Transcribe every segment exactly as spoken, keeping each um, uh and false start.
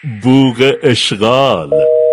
بوق اشغال.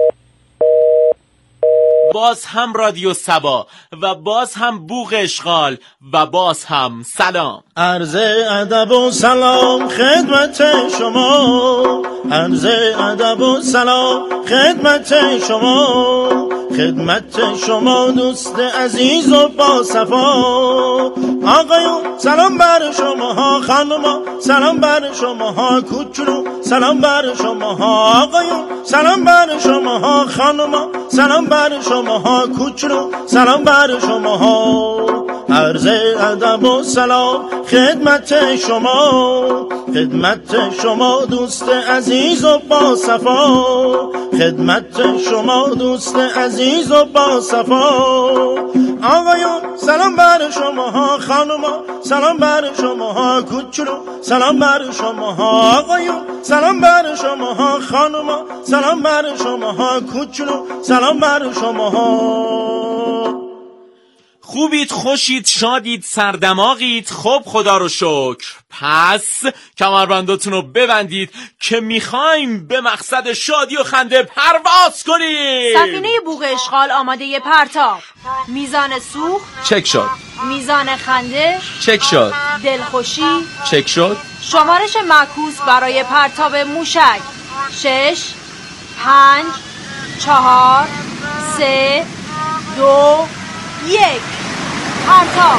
باز هم رادیو سبا و باز هم بوق اشغال و باز هم سلام. عرض ادب و سلام خدمت شما، عرض ادب و سلام خدمت شما، خدمت شما دوست عزیز و با صفا. آقایون سلام بر شما ها، خانما سلام بر شما ها، کوچولو سلام بر شما ها. آقایون سلام بر شما ها، خانما سلام بر شما ها، کوچولو سلام بر شما ها. عرض ادب و سلام خدمت شما، خدمت شما دوست عزیز و با صفا، خدمت شما دوست عزیز و با صفا. آقایون سلام بر شما ها، خانما سلام بر شما ها، کوچولو سلام بر شما ها. آقایون سلام بر شما ها، خانما سلام بر شما ها، کوچولو سلام بر شما ها. خوبید، خوشید، شادید، سردماغید؟ خب خدا رو شکر. پس کمربنداتون رو ببندید که میخوایم به مقصد شادی و خنده پرواز کنیم. سفینه بوق اشغال آماده پرتاب. میزان سوخت چک شد. میزان خنده چک شد. دلخوشی چک شد. شمارش معکوس برای پرتاب موشک: شش، پنج، چهار، سه، دو، یک. پرتاب.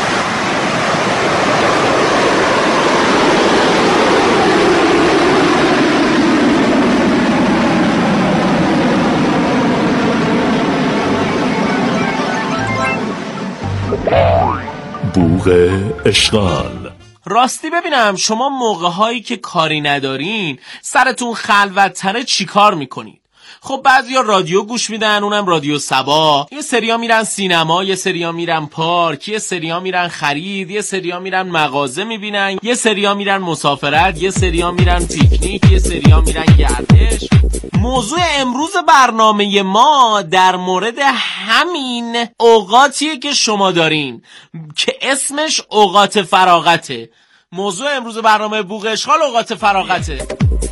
بوق اشغال. راستی ببینم شما موقع هایی که کاری ندارین سرتون خلوت‌تره چی کار میکنید؟ خب بعضیا رادیو گوش میدن، اونم رادیو سبا. یه سریا میرن سینما، یه سریا میرن پارک، یه سریا میرن خرید، یه سریا میرن مغازه میبینن، یه سریا میرن مسافرت، یه سریا میرن پیکنیک، یه سریا میرن گردش. موضوع امروز برنامه ما در مورد همین اوقاتیه که شما دارین که اسمش اوقات فراغته. موضوع امروز برنامه بوق اشغال اوقات فراغته.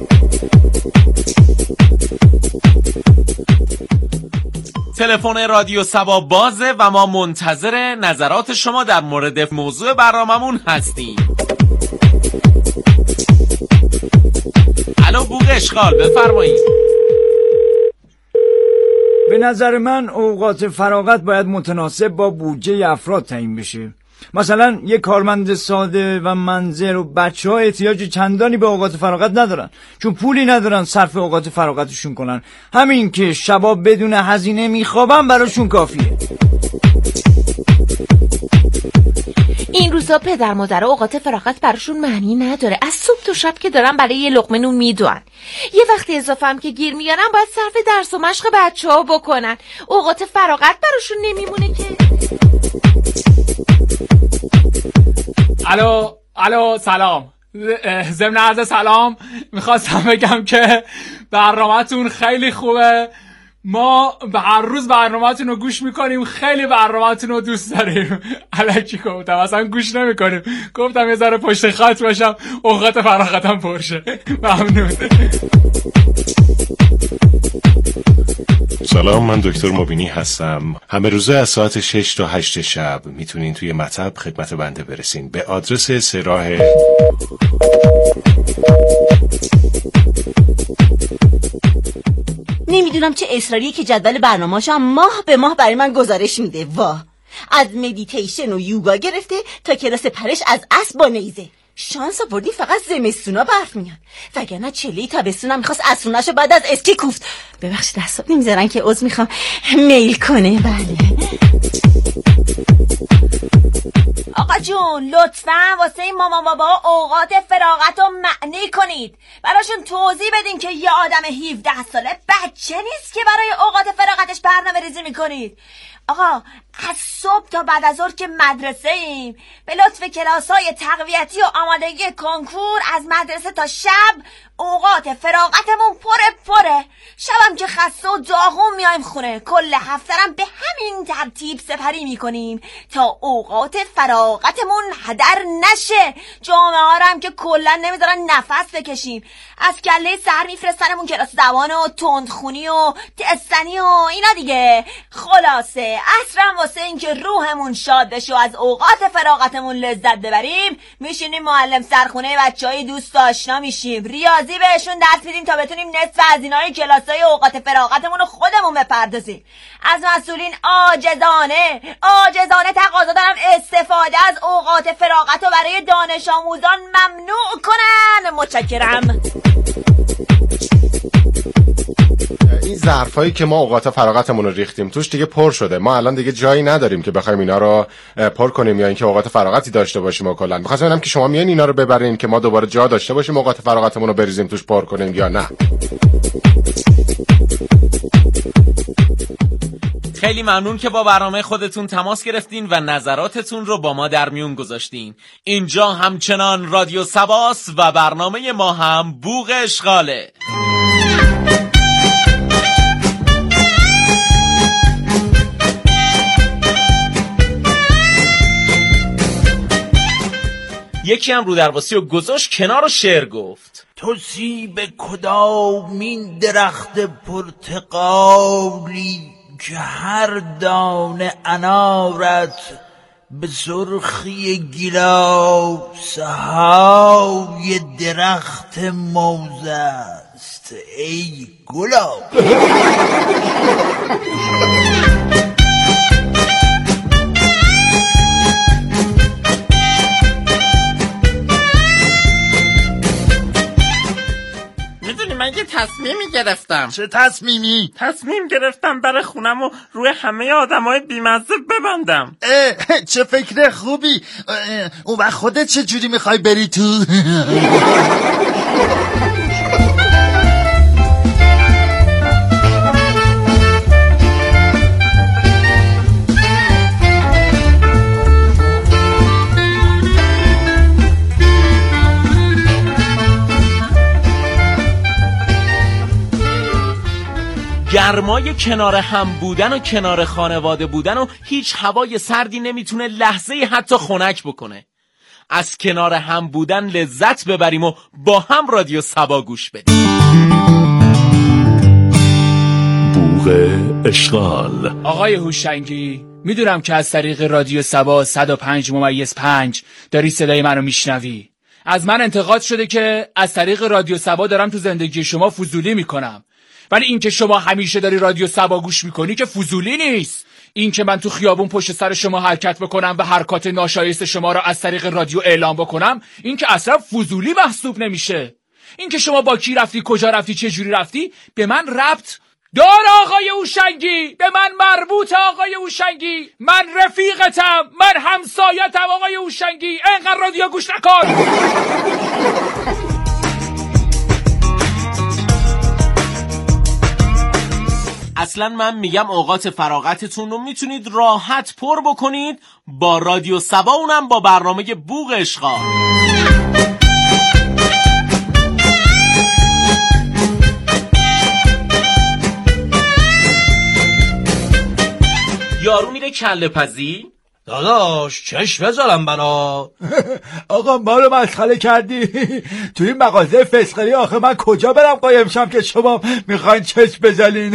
تلفن رادیو سبا بازه و ما منتظر نظرات شما در مورد موضوع برناممون هستیم. الو بوق اشغال، بفرمایید. به نظر من اوقات فراغت باید متناسب با بودجه افراد تعیین بشه. مثلا یک کارمند ساده و منزل و بچه ها احتیاج چندانی به اوقات فراغت ندارن، چون پولی ندارن صرف اوقات فراغتشون کنن. همین که شبا بدون هزینه میخوابن براشون کافیه. این روزا پدر مادر اوقات فراغت براشون معنی نداره. از صبح تا شب که دارن برای یه لقمه نون میدوئن. یه وقت اضافه هم که گیر میارن باید صرف درس و مشق بچه‌ها بکنن. اوقات فراغت براشون نمیمونه که. الو الو سلام. ضمن عرض سلام میخواستم بگم که برنامه‌تون خیلی خوبه. ما هر روز برنامه‌تون رو گوش میکنیم، خیلی برنامه‌تون رو دوست داریم. الکی گفتم، اصلا گوش نمیکنیم. گفتم یه ذره پشت خط باشم، اوقات فراغتم پرشه. ممنون. سلام، من دکتر مبینی هستم. همه روزه از ساعت شش تا هشت شب میتونین توی مطب خدمت بنده برسین به آدرس سه راه. نمیدونم چه اصراریه که جدول برنامه‌اشو ماه به ماه برای من گزارش میده. واه، از مدیتیشن و یوگا گرفته تا کلاس پرش از اسب با نیزه. شانس آوردی فقط زمستونا برف میاد، وگرنه چله تابستونم میخواست اسروناشو بعد از اسکی کوفت. ببخشید دستات نمیذارن که عضو میخوام میل کنه. بله آقا جون لطفاً واسه این مامان بابا اوقات فراغت رو معنی کنید. براشون توضیح بدین که یه آدم هفده ساله بچه نیست که برای اوقات فراغتش برنامه ریزی میکنید. آقا از صبح تا بعد از ظهر که مدرسه ایم، به لطف کلاس‌های تقویتی و آمادگی کنکور از مدرسه تا شب اوقات فراغتمون پره پره. شبم که خسته و داغون میایم خونه، کل هفته‌ام به همین ترتیب سپری میکنیم تا اوقات فراغتمون هدر نشه. جامعه ها هم که کلا نمیذارن نفس بکشیم، از کله سر میفرستنمون کلاس زبان و تندخونی و تستنی و اینا دیگه. خلاصه اصلا واسه این که روحمون شاد بشه و از اوقات فراغتمون لذت ببریم، میشینیم معلم سرخونه بچهای دوست آشنا میشیم، ریاضی بهشون درس میدیم تا بتونیم نصف هزینه‌های کلاسای اوقات فراغتمون رو خودمون بپردازیم. از مسئولین عاجزانه عاجزانه تقاضا دارم استفاده از اوقات فراغت رو برای دانش آموزان ممنوع کنن. متشکرم. این ظرفایی که ما اوقات فراغتمون رو ریختیم توش دیگه پر شده. ما الان دیگه جایی نداریم که بخوایم اینا رو پر کنیم یا اینکه اوقات فراغتی داشته باشیم. و کلا می‌خواستم ببینم که شما میان اینا رو ببرین که ما دوباره جا داشته باشیم اوقات فراغتمون رو بریزیم توش پر کنیم یا نه. خیلی ممنون که با برنامه خودتون تماس گرفتین و نظراتتون رو با ما در میون گذاشتین. اینجا همچنان رادیو سباس و برنامه ما هم بوق اشغاله. یکی هم رو درواسی و گذاشت کنار و شعر گفت: تو سیب کدامین درخت پرتقالی که هر دانه انارت به سرخی گیلاس های درخت موزه است ای گلاب. من یه تصمیمی گرفتم. چه تصمیمی؟ تصمیم گرفتم در خونم و روی همه آدمای بیمزه ببندم. اه چه فکر خوبی. اون وقت خودت چه جوری میخوای بری تو؟ گرمای کنار هم بودن و کنار خانواده بودن و هیچ هوای سردی نمیتونه لحظه حتی خنک بکنه. از کنار هم بودن لذت ببریم و با هم رادیو سبا گوش بدیم. بوق اشغال. آقای هوشنگی، میدونم که از طریق رادیو سبا صد و پنج ممیز پنج داری صدای منو میشنوی. از من انتقاد شده که از طریق رادیو سبا دارم تو زندگی شما فضولی میکنم، ولی این که شما همیشه داری رادیو سبا گوش میکنی که فضولی نیست. این که من تو خیابون پشت سر شما حرکت بکنم و حرکات ناشایست شما را از طریق رادیو اعلام بکنم، این که اصلا فضولی محسوب نمیشه. این که شما با کی رفتی، کجا رفتی، چه جوری رفتی، به من ربط داره آقای هوشنگی، به من مربوطه آقای هوشنگی. من رفیقتم، من همسایتم آقای هوشنگی. اینقدر رادیو گوش نکن. اصلا من میگم اوقات فراغتتون رو میتونید راحت پر بکنید با رادیو سبا، اونم با برنامه بوق اشغال. یارو میره کله پزی. داداش چشم بذارم بنا. آقا ما رو مسخره کردی. توی این مغازه فسقلی آخه من کجا برم قایم شم که شما میخواین چشم بزنین؟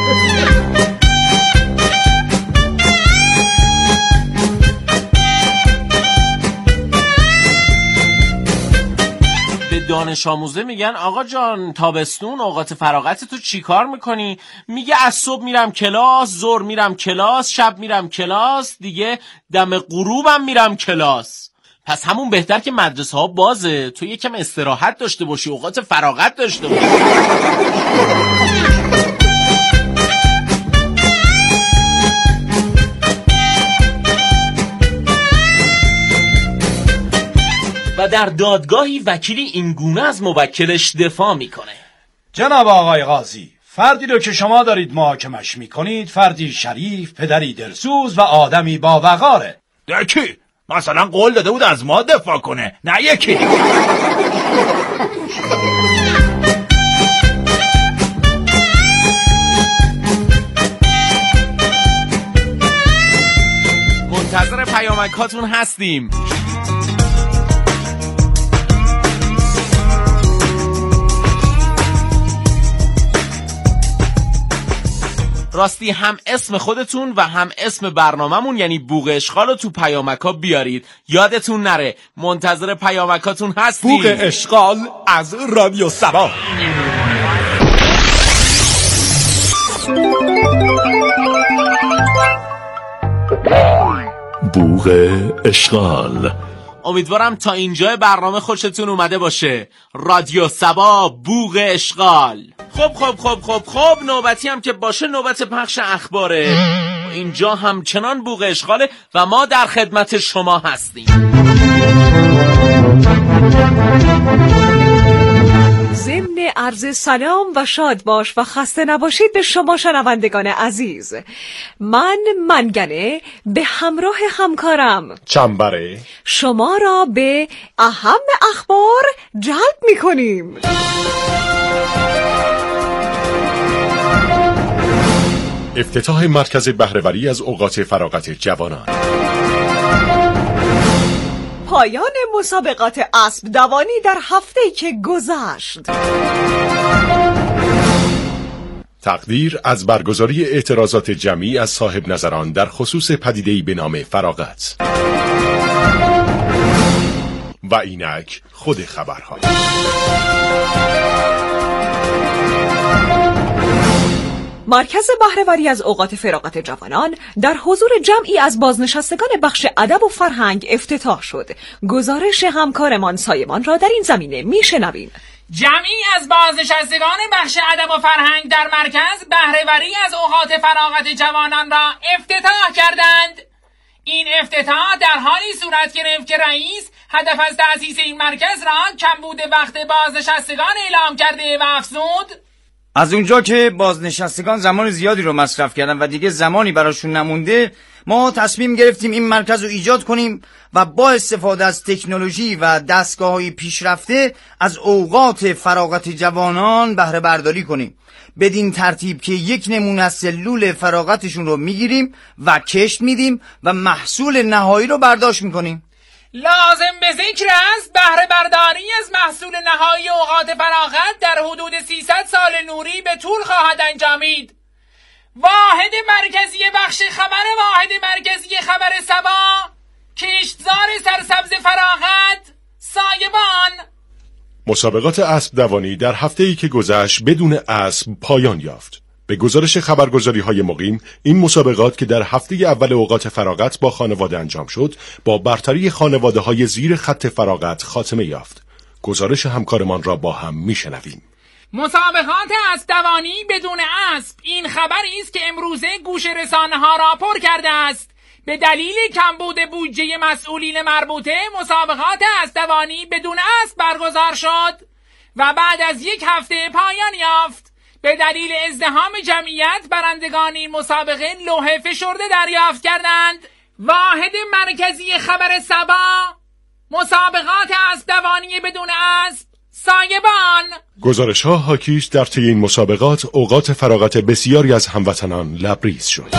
به دانش آموزه میگن آقا جان تابستون اوقات فراغت تو چی کار میکنی؟ میگه از صبح میرم کلاس، ظهر میرم کلاس، شب میرم کلاس، دیگه دم غروبم میرم کلاس. پس همون بهتر که مدرسه ها بازه، تو یکم استراحت داشته باشی، اوقات فراغت داشته باشی. و در دادگاهی وکیلی این گونه از موکلش دفاع میکنه: جناب آقای قاضی، فردی رو که شما دارید محاکمش میکنید فردی شریف، پدری دلسوز و آدمی با وقاره. دکی مثلا قول داده بود از ما دفاع کنه، نه یکی. منتظر پیامکاتون هستیم. راستی هم اسم خودتون و هم اسم برنامه‌مون یعنی بوق اشغال رو تو پیامکا بیارید، یادتون نره. منتظر پیامکاتون هستیم. بوق اشغال از رادیو سبا. بوق اشغال. امیدوارم تا اینجا برنامه خوشتون اومده باشه. رادیو سبا، بوق اشغال. خب خب خب خب خب نوبتی هم که باشه نوبت پخش اخباره. اینجا همچنان بوق اشغاله و ما در خدمت شما هستیم. ضمن عرض سلام و شاد باش و خسته نباشید به شما شنوندگان عزیز. من منگنه به همراه همکارم چنبره شما را به اهم اخبار جلب می‌کنیم. افتتاح مرکز بهره‌وری از اوقات فراغت جوانان. پایان مسابقات اسب دوانی در هفته‌ای که گذشت. تقدیر از برگزاری اعتراضات جمعی از صاحب نظران در خصوص پدیده‌ای به نام فراغت. و اینک خود خبرها. مرکز بهره‌وری از اوقات فراغت جوانان در حضور جمعی از بازنشستگان بخش ادب و فرهنگ افتتاح شد. گزارش همکارمان سایمان را در این زمینه میشنویم. جمعی از بازنشستگان بخش ادب و فرهنگ در مرکز بهره‌وری از اوقات فراغت جوانان را افتتاح کردند. این افتتاح در حالی صورت گرفت که رئیس هدف از تأسیس این مرکز را کمبود وقت بازنشستگان اعلام کرده و افزود: از اونجا که بازنشستگان زمان زیادی رو مصرف کردن و دیگه زمانی براشون نمونده، ما تصمیم گرفتیم این مرکز رو ایجاد کنیم و با استفاده از تکنولوژی و دستگاه‌های پیشرفته از اوقات فراغت جوانان بهره برداری کنیم، بدین ترتیب که یک نمونه از سلول فراغتشون رو میگیریم و کشت میدیم و محصول نهایی رو برداشت میکنیم. لازم به ذکر است بهره برداری از محصول نهایی اوقات فراغت در حدود سیصد سال نوری به طول خواهد انجامید. واحد مرکزی بخش خبر واحد مرکزی خبر سبا، کشتزار سرسبز فراغت، سایبان. مسابقات اسب دوانی در هفته‌ای که گذشت بدون اسب پایان یافت. به گزارش خبرگزاری‌های مقیم، این مسابقات که در هفته اول اوقات فراغت با خانواده انجام شد، با برتری خانواده‌های زیر خط فراغت خاتمه یافت. گزارش همکارمان را با هم میشنویم. مسابقات اسب دوانی بدون اسب، این خبری است که امروزه گوش رسانه‌ها را پر کرده است. به دلیل کمبود بودجه مسئولین مربوطه، مسابقات اسب دوانی بدون اسب برگزار شد و بعد از یک هفته پایان یافت. به دلیل ازدحام جمعیت، برندگان این مسابقه لوح فشرده دریافت کردند. واحد مرکزی خبر سبا، مسابقات اسب دوانی بدون اسب، سایبان. گزارش ها حاکیش در طی این مسابقات اوقات فراغت بسیاری از هموطنان لبریز شد.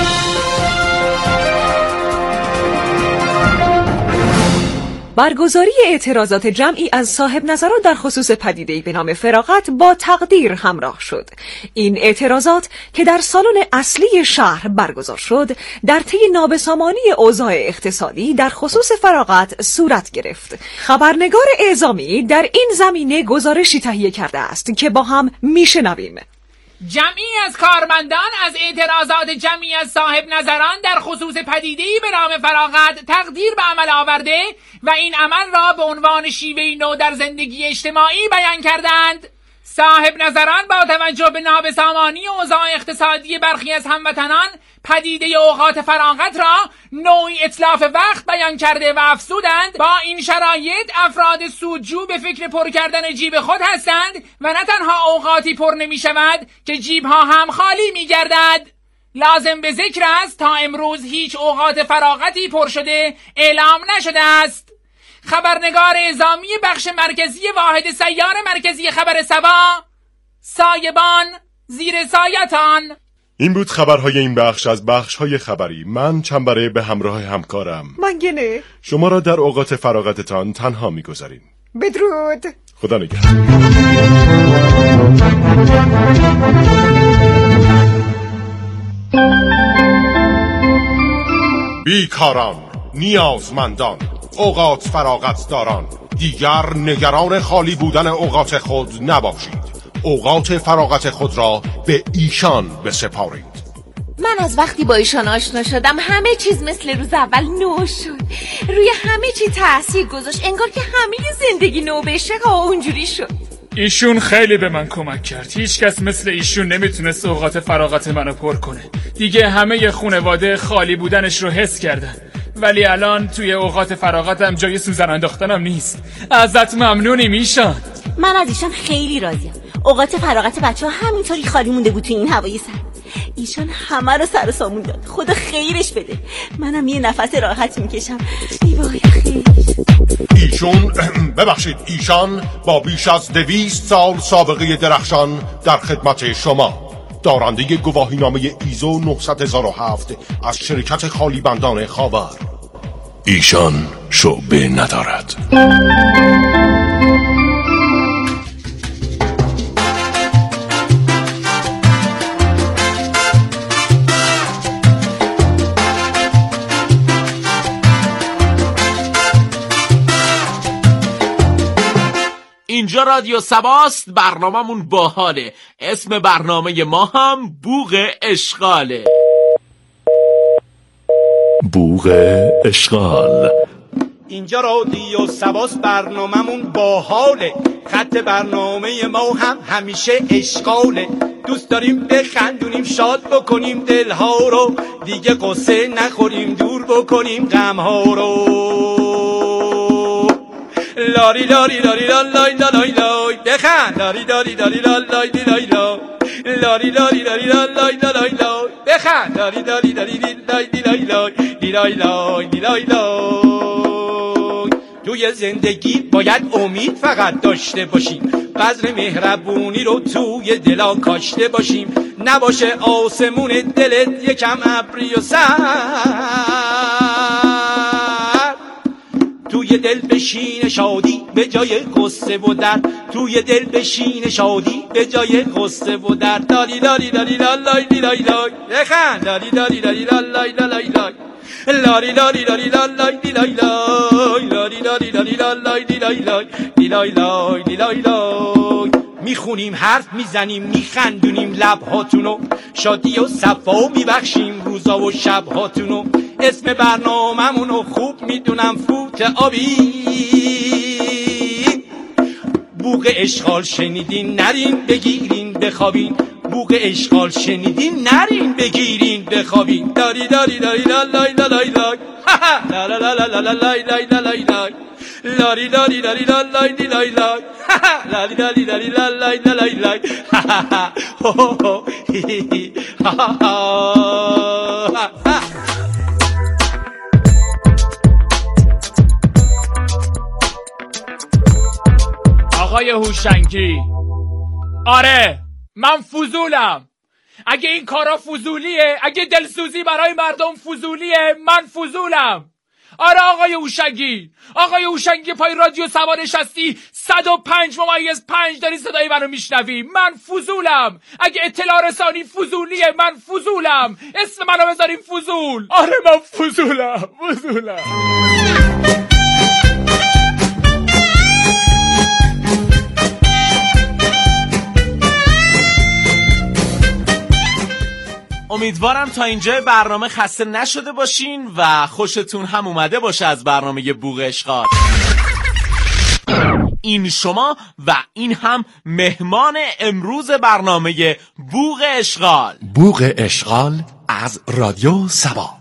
برگزاری اعتراضات جمعی از صاحب نظران در خصوص پدیده‌ای به نام فراغت با تقدیر همراه شد. این اعتراضات که در سالن اصلی شهر برگزار شد، در طی نابسامانی اوضاع اقتصادی در خصوص فراغت صورت گرفت. خبرنگار اعزامی در این زمینه گزارشی تهیه کرده است که با هم میشنویم. جمعی از کارمندان از اعتراضات جمعی از صاحب نظران در خصوص پدیده‌ای به نام فراغت تقدیر به عمل آورده و این عمل را به عنوان شیوه‌ای نو در زندگی اجتماعی بیان کردند. صاحب نظران با توجه به نابسامانی اوضاع اقتصادی برخی از هموطنان پدیده اوقات فراغت را نوعی اتلاف وقت بیان کرده و افزودند با این شرایط افراد سودجو به فکر پر کردن جیب خود هستند و نه تنها اوقاتی پر نمی شود که جیب ها هم خالی می گردد. لازم به ذکر است تا امروز هیچ اوقات فراغتی پر شده اعلام نشده است. خبرنگار اعزامی بخش مرکزی واحد سیار مرکزی خبر سبا، سایبان زیر سایتان. این بود خبرهای این بخش از بخشهای خبری. من چنبره به همراه همکارم منگنه شما را در اوقات فراغتتان تنها می‌گذاریم. بدرود. خدا نگهدار. بیکاران، نیازمندان، اوقات فراغت داران، دیگر نگران خالی بودن اوقات خود نباشید. اوقات فراغت خود را به ایشان بسپارید. من از وقتی با ایشان آشنا شدم همه چیز مثل روز اول نو شد. روی همه چی تأثیر گذاشت، انگار که همه زندگی نو بشه ها اونجوری شد. ایشون خیلی به من کمک کرد. هیچ کس مثل ایشون نمیتونست اوقات فراغت منو پر کنه. دیگه همه خانواده خالی بودنش رو حس کردن. ولی الان توی اوقات فراغتم جای سوزن انداختنم نیست. ازت ممنونیم ایشان. من از ایشان خیلی راضیم. اوقات فراغت بچه ها همینطوری خالی مونده بود توی این هوای سرد. ایشان همه رو سر و سامون داد. خدا خیرش بده. منم یه نفس راحت میکشم. ای وای خیر. ایشون ببخشید ایشان با بیش از دویست سال سابقه درخشان در خدمت شما، دارنده گواهی نامه ایزو نهصد هزار و هفت از شرکت خالی بندان خاور. ایشان شعبه ندارد. اینجا رادیو سباست، برنامه‌مون باحاله. اسم برنامه ما هم بوق اشغاله. بوق اشغال. اینجا رادیو سباست، برنامه‌مون باحاله. خط برنامه ما هم همیشه اشغاله. دوست داریم بخندونیم، شاد بکنیم دلها رو، دیگه قصه نخوریم، دور بکنیم غمها رو. لاری لاری لاری لای لای لای بخند، لاری لاری لاری لای لای لای لاری لاری لاری لای لای لای بخند، لاری لاری لاری لای لای لای لای لای لای لای. توی زندگی باید امید فقط داشته باشیم، بذر مهربونی رو توی دلا کاشته باشیم، نباشه آسمون دلت یکم ابری و سر، توی دل بشین شادی به جای قصه و درد، توی دل بشین شادی به جای قصه و درد. لالی لالی لالی لای لای لای بخند، لالی لالی لالی لای لای لای لالی لالی لالی لای لای لای لالی لالی لالی لای لای لای لای لای لای. میخونیم حرف میزنیم میخندونیم لبهاتونو، شادی و صفا میبخشیم روزا و شبهاتونو. اسم برنامه‌مونو خوب میدونم، فوت آبی. بوق اشغال شنیدین نرین بگیرین بخوابین، بوق اشغال شنیدین نرین بگیرین بخوابین. داری داری داری لای لای لای لای لا لا لا لا لا لای لای لای لای لاری لاری لاری لای لای لای لاری لاری لاری لای لای لای آقای هوشنگی، آره من فضولم. اگه این کارا فضولیه، اگه دلسوزی برای مردم فضولیه، من فضولم. آره آقای هوشنگی، آقای هوشنگی پای رادیو سبا نشستی، صد و پنج ممیز پنج داری صدای منو میشنوی، من فضولم. اگه اطلاع رسانی فضولیه، من فضولم. اسم منو بذاریم فضول. آره من فضولم فضولم. امیدوارم تا اینجای برنامه خسته نشده باشین و خوشتون هم اومده باشه از برنامه بوق اشغال. این شما و این هم مهمان امروز برنامه بوق اشغال. بوق اشغال از رادیو سبا.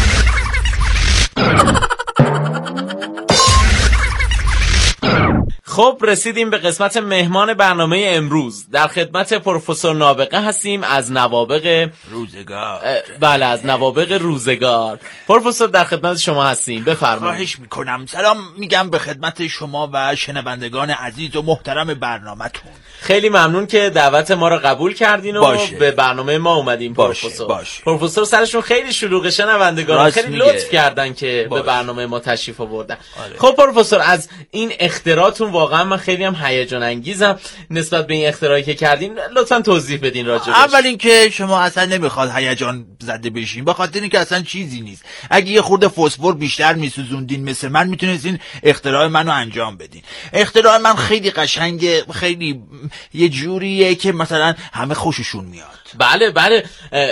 خب رسیدیم به قسمت مهمان برنامه امروز. در خدمت پروفسور نابغه هستیم از نوابغ روزگار. بله از نوابغ روزگار. پروفسور در خدمت شما هستیم، بفرمایید. خواهش میکنم. سلام میگم به خدمت شما و شنوندگان عزیز و محترم برنامه‌تون. خیلی ممنون که دعوت ما رو قبول کردین و باشه. به برنامه ما اومدیم. پروفسور باشه. پروفسور سرشون خیلی شلوغه، شنوندگان خیلی میگه. لطف کردن که باشه. به برنامه ما تشریف آوردن. آره. خب پروفسور از این اختراعتون واقعا من خیلی هم هیجان انگیزم نسبت به این اختراعی که کردین. لطفا توضیح بدین راجعش. اول اینکه شما اصلا نمیخواد هیجان زده بشین، به خاطر اینکه اصلا چیزی نیست. اگه یه خورده فسفر بیشتر میسوزوندین مثل من میتونستین اختراع منو انجام بدین. اختراع من خیلی قشنگه، خیلی یه جوریه که مثلا همه خوششون میاد. بله بله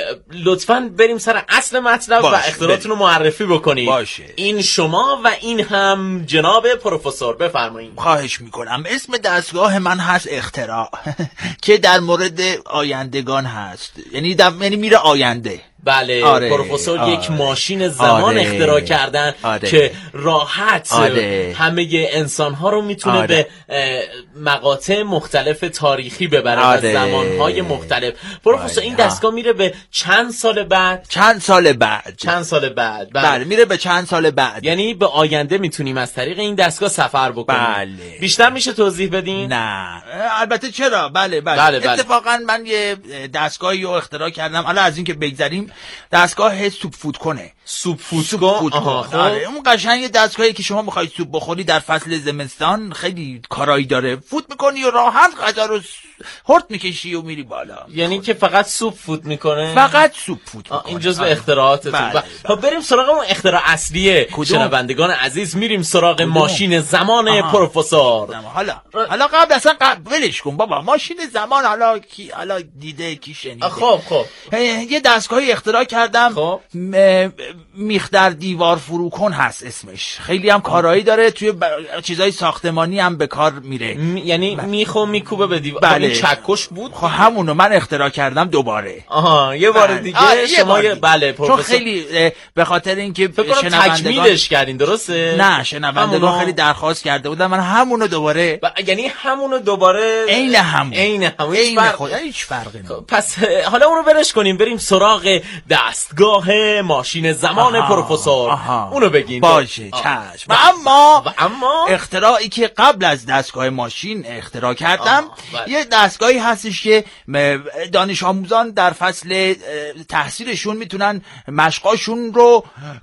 لطفاً بریم سر اصل مطلب و اختراعتون رو معرفی بکنید. باشه. این شما و این هم جناب پروفسور، بفرمایید. خواهش میکنم. اسم دستگاه من هست اختراع که در مورد آیندگان هست، یعنی دم... یعنی میره آینده. بله آره، پروفسور آره، یک ماشین زمان آره، اختراع کردن آره، که راحت آره، همه انسان ها رو میتونه آره، به مقاطع مختلف تاریخی ببره آره، و زمان های مختلف. پروفسور این دستگاه میره به چند سال بعد؟ چند سال بعد چند سال بعد بله, بله میره به چند سال بعد. یعنی به آینده میتونیم از طریق این دستگاه سفر بکنیم. بله. بیشتر میشه توضیح بدین؟ نه البته چرا. بله بله, بله, بله. اتفاقا من یه دستگاهی رو اختراع کردم. حالا از این که بگذریم، دستگاه سوپ فود کنه. سوپ فود کن. آره اون قشنگ دستگاهی که شما میخواید سوپ بخوری در فصل زمستان، خیلی کارایی داره. فوت میکنی و راحت غذا رو هورت میکشی و میری بالا. یعنی که فقط سوپ فود میکنه؟ فقط سوپ فود میکنه. این جزء اختراعاتتون. بله. خب بریم سراغ اون اختراع اصلیه. شنوندگان عزیز میریم سراغ کدوم؟ ماشین زمان آها. پروفسور. حالا حالا قبل اصلا قبل ولش کن بابا. ماشین زمان حالا کی حالا دیده کی شنیده. خب خب یه دستگاهی اختراع کردم. خب میخ در دیوار فروکن هست اسمش. خیلی هم کارایی داره، توی ب... چیزای ساختمانی هم به کار میره. م... یعنی ب... میخو میکوبه به دیوار. بله. چکش بود. خب همونو من اختراع کردم دوباره. آها یه بار دیگه آه. شما یه بله پروفسور. چون خیلی به خاطر اینکه شنوندگان تکمیلش کردین درسته؟ نه شنوندگان خیلی درخواست کرده بودن، من همونو دوباره ب... یعنی همونو دوباره عین همون عین همون هیچ فرقی هیچ فرقی نیست. پس حالا اونو برش کنیم، بریم سراغ دستگاه ماشین زمان آها. پروفسور. آها. اونو بگین. باشه چشم. و اما و اما اختراعی که قبل از دستگاه ماشین اختراع کردم، یه دستگاهی هستش که دانش آموزان در فصل تحصیلشون میتونن مشقاشون رو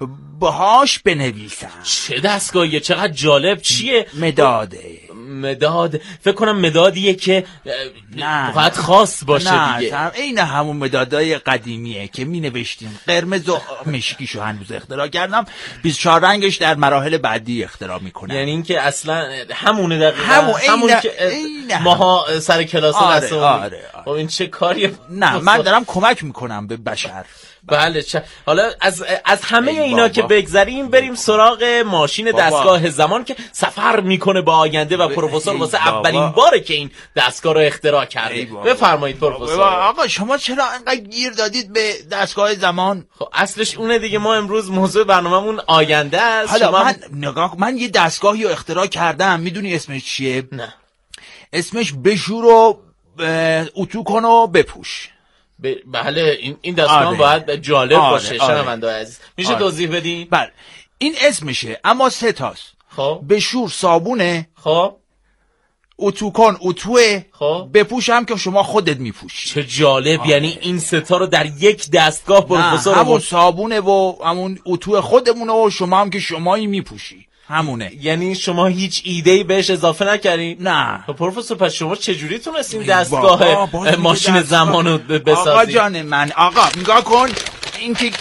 باهاش بنویسن. چه دستگاهیه؟ چقدر جالب. چیه؟ مداده. مداد فکر کنم مدادیه که نه باید خاص باشه. نه دیگه این همون مدادای قدیمیه که می نوشتیم. قرمز و مشکیشو هنوز اختراع کردم. بیست و چهار رنگش در مراحل بعدی اختراع میکنم. یعنی اینکه اصلا همونه دقیقاً همون همون که ماها سر کلاس آره دستمون. آره, آره. خب این چه کاریه؟ نه من دارم کمک میکنم به بشر. بله چه حالا از از همه اینا که بگذریم بریم سراغ ماشین بابا. دستگاه زمان که سفر میکنه به آینده و پروفسور واسه اولین باره که این دستگاه رو اختراع کرده. بفرمایید پروفسور. آقا شما چرا انقدر گیر دادید به دستگاه زمان؟ خب اصلش اونه دیگه، ما امروز موضوع برنامه‌مون آینده است. حالا شما من نگاه من یه دستگاهی رو اختراع کردم. میدونی اسمش چیه؟ نه اسمش بشور و اتو کن و بپوش. ب... بله این این داستان آره. باید جالب آره. باشه. آره. شنونده عزیز میشه آره. توضیح بدین؟ بله این اسمشه اما سه تاست. خب بشور صابونه. خب اتو کن اتوه. خب بپوشم که شما خودت میپوشی. چه جالب آه. یعنی این سه تا رو در یک دستگاه پروفسور همون صابونه و همون اتو خودمونه و شما هم که شمایی میپوشی همونه. یعنی شما هیچ ایده‌ای بهش اضافه نکردین؟ نه. پروفسور پس شما چجوری تونستین دستگاه ماشین زمانو بسازید؟ آقا جان من آقا نگاه کن این که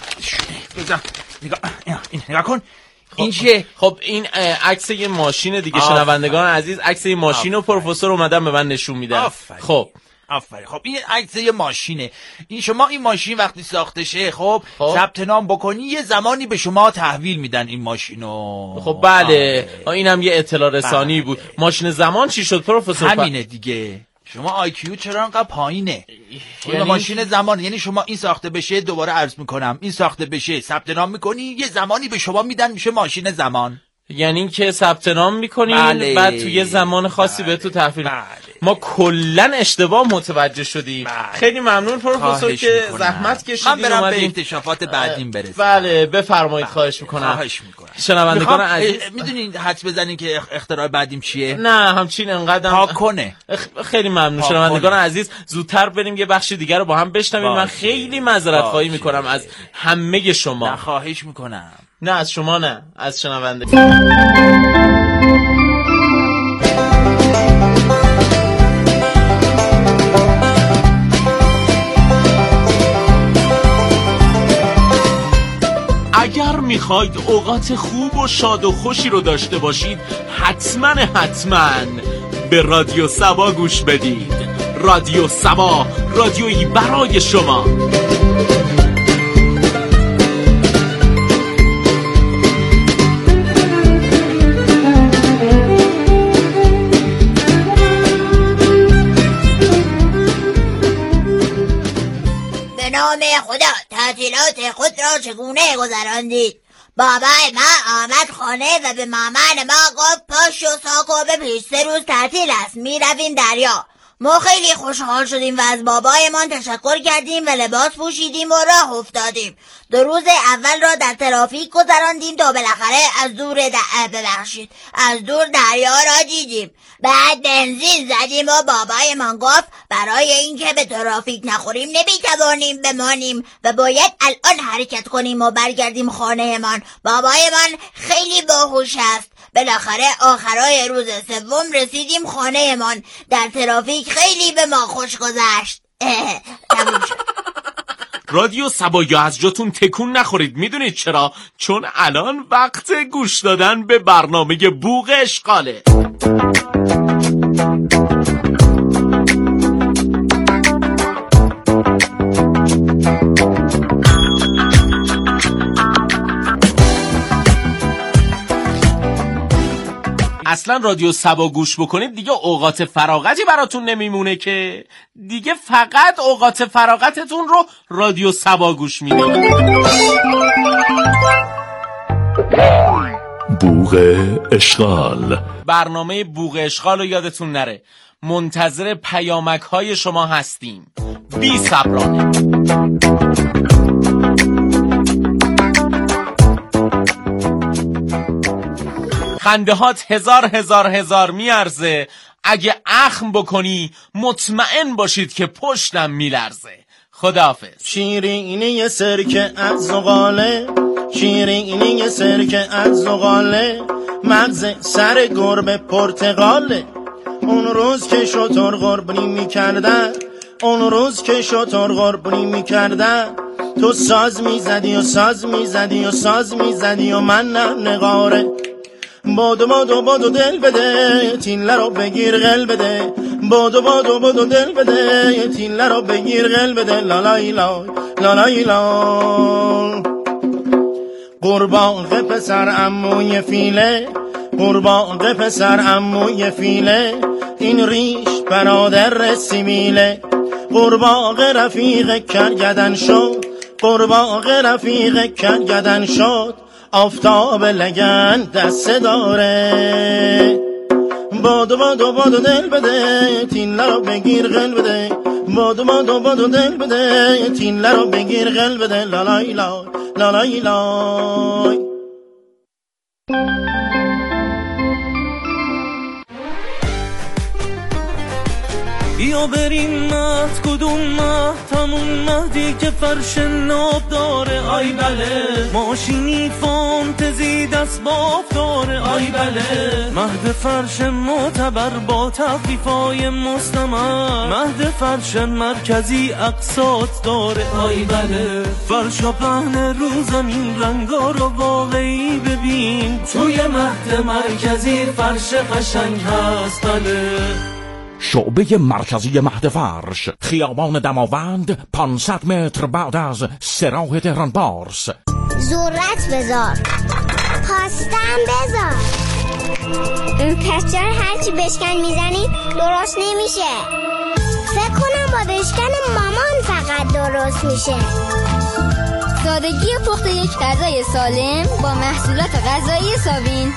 نگاه نگاه کن این چیه؟ خب این عکس یه ماشین دیگه. شنوندگان عزیز عکس یه ماشین و پروفسور اومدن به من نشون میدن. خب آفرین. خب این عکس یه ماشینه. این شما این ماشین وقتی ساخته شه خب ثبت نام بکنی یه زمانی به شما تحویل میدن این ماشینو. خب بله اینم یه اطلاع رسانی بود. ماشین زمان چی شد پروفسور؟ همینه دیگه. شما آی کیو چرا انقدر پایینه؟ یعنی ماشین زمان، یعنی شما این ساخته بشه، دوباره عرض میکنم این ساخته بشه ثبت نام میکنی یه زمانی به شما میدن میشه ماشین زمان. یعنی که ثبت نام میکنین بله. بعد تو یه زمان خاصی بله. به تو تحویل بله. ما کلن اشتباه متوجه شدیم. بله. خیلی ممنون پروفسور که میکنم. زحمت کشیدین. من برم به اکتشافات بعدیم برسیم. بله بفرمایید. بله. خواهش میکنم. خواهش میکنم. شنوندگان عزیز میدونین حدس بزنین که اختراع بعدیم چیه؟ نه همچین انقدر پاکنه. خیلی ممنون. شنوندگان عزیز زودتر بریم یه بخش دیگه رو با هم بشنویم. من خیلی معذرت خواهی میکنم از همه شما. نه خواهش میکنم. نه از شما نه از شنونده. اگر میخواید اوقات خوب و شاد و خوشی رو داشته باشید حتما حتما به رادیو سبا گوش بدید. رادیو سبا، رادیویی برای شما. به نام خدا، تعطیلات خود را چگونه گذراندید؟ بابای ما آمد خانه و به مامان ما گفت پاش و ساکو بپیش، سه روز تعطیل است، می رویم دریا. ما خیلی خوشحال شدیم و از بابایمان تشکر کردیم و لباس پوشیدیم و راه افتادیم. دو روز اول را در ترافیک گذراندیم تا بالاخره از دور د... ببخشید از دور دریا را دیدیم. بعد بنزین زدیم و بابایمان گفت برای اینکه به ترافیک نخوریم نمیتوانیم بمانیم و باید الان حرکت کنیم و برگردیم خانهمان. بابایمان خیلی باهوش است. بالاخره آخرای روز سوم رسیدیم خانهمان. در ترافیک خیلی به ما خوش گذشت. تموم شد. رادیو سبا از جاتون تکون نخورید. میدونید چرا؟ چون الان وقت گوش دادن به برنامه بوق اشغاله. اصلا رادیو سبا گوش بکنید دیگه اوقات فراغتی براتون نمیمونه که دیگه فقط اوقات فراغتتون رو رادیو سبا گوش میدید. بوق اشغال. برنامه بوق اشغال رو یادتون نره، منتظر پیامک های شما هستیم. بی صبرانه. خندهات هزار هزار هزار میارزه. اگه اخم بکنی مطمئن باشید که پشتم میلرزه. خداحافظ. شیرینی سرکه از زغاله، شیرینی سرکه از زغاله، مغز سر گربه پرتقاله. اون روز که شطور قربونی میکردن، اون روز که شطور قربونی میکردن، تو ساز میزدی و ساز میزدی و ساز میزدی و من نه نقاره. بادو بادو بادو دل بده، تیله رو بگیر قل بده. بادو بادو بادو دل بده، تیله رو بگیر قل بده. لالای لای لالای لای. قربان پسر عموی فیله، قربان پسر عموی فیله، این ریش برادر رسیمیله. قربان رفیق کرگدن شد، قربان رفیق کرگدن شد، آفتاب لگن دست داره. بادو بادو بادو دل بده، تیله رو بگیر قل بده. بادو بادو بادو دل بده، تیله رو بگیر قل بده. لالای لای لالای لای. بیا بریم مهد، کدوم مهد؟ همون مهدی که فرش ناب داره. آی بله ماشینی فانتزی دست باف داره. آی بله مهد فرش معتبر با تخفیفای مستمر، مهد فرش مرکزی اقساط داره. آی بله فرشا پهن رو زمین، رنگا رو واقعی ببین. توی مهد مرکزی فرش قشنگ هست. بله شعبه مرکزی مهد فرش، خیابان دماوند، پانصد متر بعد از سراح تهران پارس. ذرت بذار، پاستم بذار. پس چرا هرچی بشکن میزنی درست نمیشه؟ فکر کنم با بشکن مامان فقط درست میشه. سادگی پخت یک غذای سالم با محصولات غذایی سابین.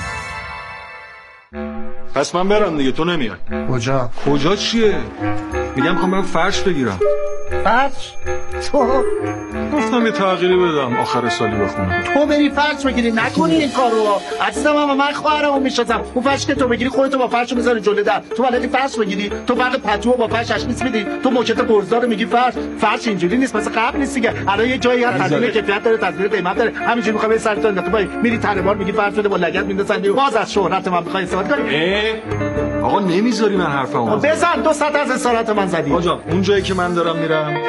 پس من برم دیگه، تو نمیای. کجا؟ کجا چیه؟ میگم میخوام برم فرش بگیرم. فرش؟ تو؟ گفتم یه تغییری بدم آخر سالی بخونم. تو بری فرش بگیری، نکنی این کارو. عزیزم من من خواهرمو میشناسم. اون فرش که تو بگیری خودتو با فرش میذاری جلوی در. تو بلدی فرش بگیری؟ تو فقط پتو با فرش تشخیص میدی. تو موچت برزدار میگی فرش. فرش اینجوری نیست، مثل قبل نیست دیگه. الان یه جایی هست تضمین کیفیت داره، تضمین قیمت داره. همینجوری میخوای به سر تو انداختی با میری تنبار میگی فرش بده با لگد میندازن. باز از شهرت من میخوای استفاده کنی؟ آقا نمیذاری من حرفمو بزن. دو ساعت از اسارت من زدی. آقا اون جایی که من دارم میرم